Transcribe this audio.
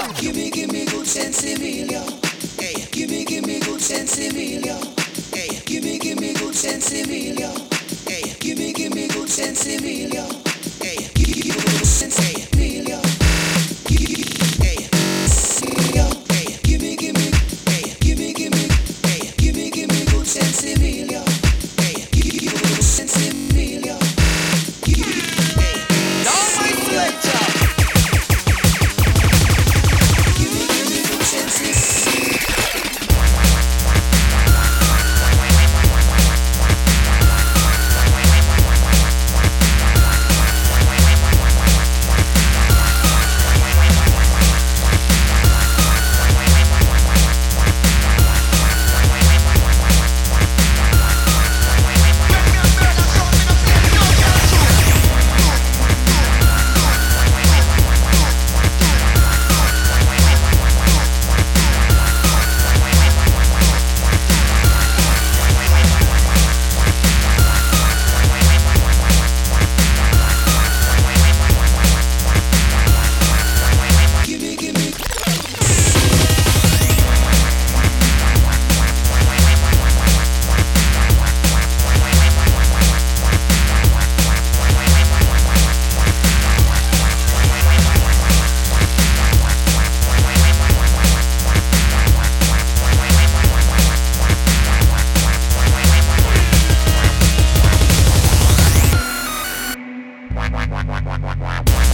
Give me good sense, Emilio. Hey, give me good sense, Emilio. Hey, give me good sense, Emilio. Hey, give me good sense, Emilio. Hey, give me good sense, Emilio. Hey, Emilio. Hey, give me, hey, give me, hey, give me good sense, Emilio. Hey, give me good sense, Emilio. Hey, Down my selector. give me good sense, Emilio. Wow.